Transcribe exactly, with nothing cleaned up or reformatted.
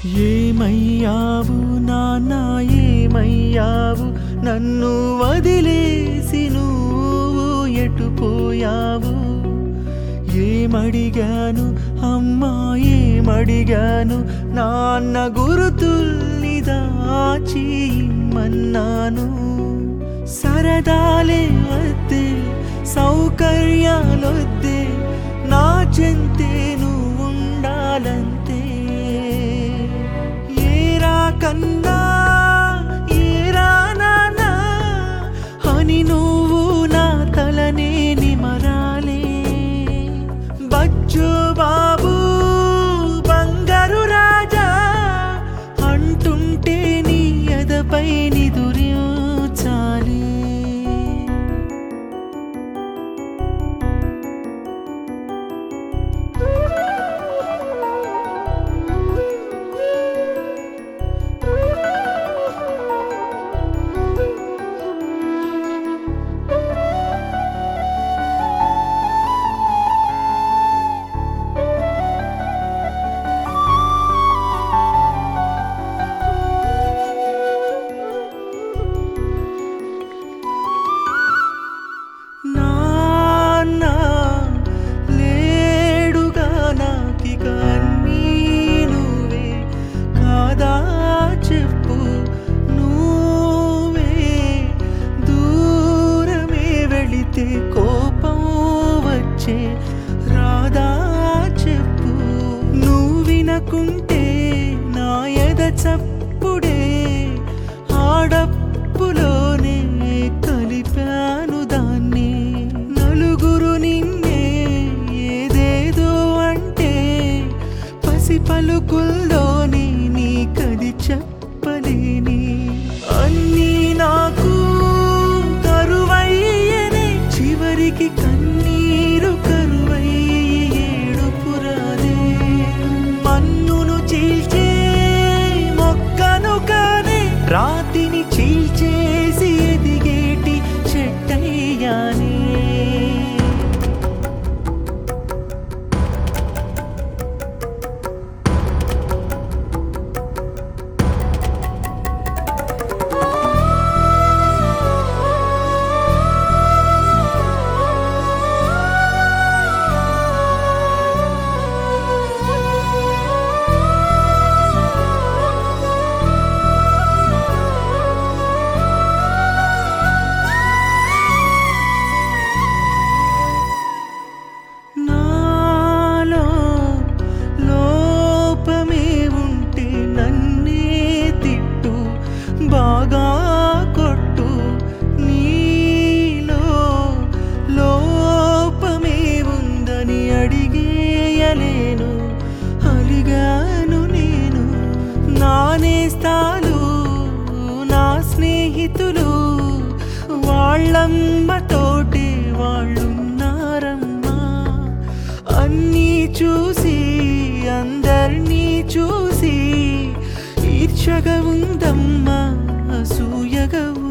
ఏమయ్యావు నాన్న ఏమయ్యావు నన్ను వదిలేసి నువ్వు ఎటుపోయావు ఏమడిగాను అమ్మా ఏమడిగాను నాన్న గురుతుల్ని దాచి ఇమ్మన్నాను సరదాలే వద్దే సౌకర్యాలొద్దే నా చెంతే నువ్వు ఉండాలంతే ఏరా కన్నా ఏరా నాన్న అని నువ్వు నా తలనే నిమరాలే బచ్చో బాబు బంగారు రాజా అంటుంటే నీ ఎదపై నిదురించాలి కోపం వచ్చే రాదా చెప్పు నువ్వు వినకుంటే నా ఎద చప్పుడే ఆడప్పులోనే కలిపాను దాన్ని నలుగురు నిన్నే ఏదేదో అంటే పసి పలుకుల్లోని నీకది చెప్పలేని అన్నీ నాకు చివరికి కన్నీరు కరువై ఏడుపురాదే మన్నును చీల్చే మొక్కను కానే రాతిని చీల్చేసి ఎదిగేటి చెట్టయ్యానే బాగా కొట్టు నీలో లోపమే ఉందని అడిగేయలేను అలిగాను నేను నా నేస్తాలు నా స్నేహితులు వాళ్ళమ్మతోటి వాళ్ళున్నారమ్మా అన్నీ చూసి అందర్నీ చూసి ఈర్ష్యగా ఉందమ్మా అసూయగా